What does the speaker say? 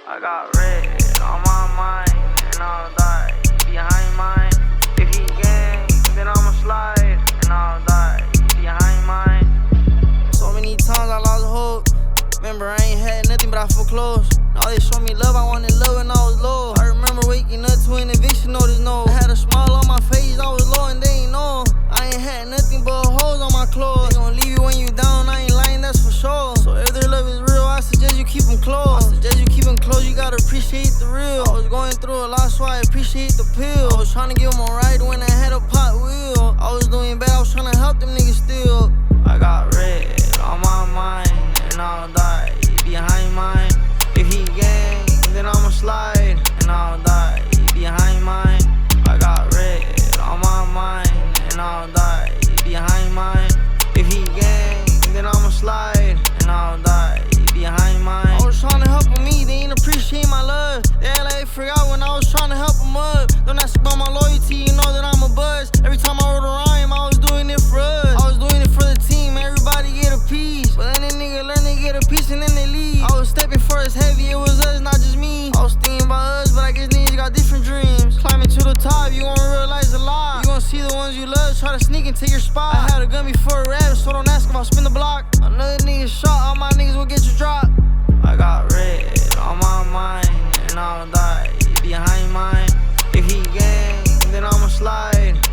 I got red on my mind, and I'll die behind mine. If he gang, then I'ma slide, and I'll die behind mine. So many times I lost hope. Remember, I ain't had nothing but I feel close. Now they show me love, I wanted love when I was low. I remember waking up to an eviction notice, no. I had a smile on my face, I was low and they ain't know. I ain't had nothing but holes on my clothes. They gon' leave you when you down, I ain't lying, that's for sure. So if their love is real, I suggest you keep them close. You gotta appreciate the real. I was going through a lot, so I appreciate the pill. I was trying to give them a ride when I had a pot wheel. I was doing bad, I was trying to help them niggas still. I got red on my mind, and I'll die behind mine. If he gang, then I'ma slide, and I'll die behind mine. I got red on my mind, and I'll die behind mine. If he gang, then I'ma slide, and I'll die behind mine. I was trying to help them me, they ain't appreciate my love. They act like they forgot when I was trying to help them up. Don't ask about my loyalty, you know that I'm a buzz. Every time I wrote a rhyme, I was doing it for us. I was doing it for the team, everybody get a piece. But then a nigga learn to get a piece and then they leave. I was stepping for us heavy, it was us, not just me. I was thinking about us, but I guess niggas got different dreams. Climbing to the top, you gon' realize a lot. You gon' see the ones you love, try to sneak and take your spot. I had a gun before a rap, so don't ask if I spin the block. Another nigga shot, all my niggas will get you dropped. I got red on my mind, and I'll die behind mine. If he gang, then I'ma slide.